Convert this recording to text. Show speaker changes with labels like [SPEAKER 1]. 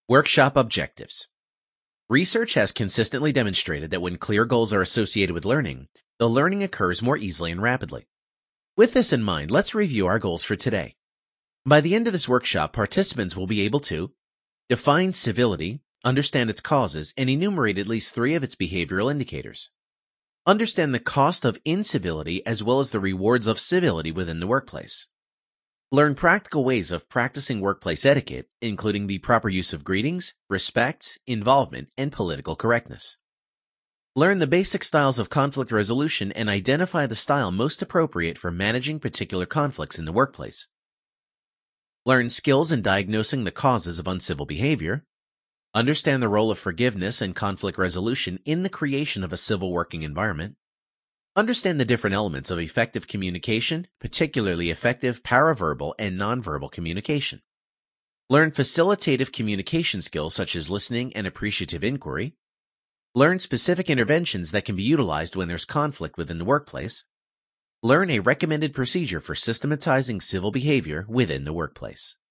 [SPEAKER 1] Workshop objectives. Research has consistently demonstrated that when clear goals are associated with learning, the learning occurs more easily and rapidly. With this in mind, let's review our goals for today. By the end of this workshop, participants will be able to define civility, understand its causes, and enumerate at least 3 of its behavioral indicators. Understand the cost of incivility as well as the rewards of civility within the workplace. Learn practical ways of practicing workplace etiquette, including the proper use of greetings, respect, involvement, and political correctness. Learn the basic styles of conflict resolution and identify the style most appropriate for managing particular conflicts in the workplace. Learn skills in diagnosing the causes of uncivil behavior. Understand the role of forgiveness and conflict resolution in the creation of a civil working environment. Understand the different elements of effective communication, particularly effective paraverbal and nonverbal communication. Learn facilitative communication skills such as listening and appreciative inquiry. Learn specific interventions that can be utilized when there's conflict within the workplace. Learn a recommended procedure for systematizing civil behavior within the workplace.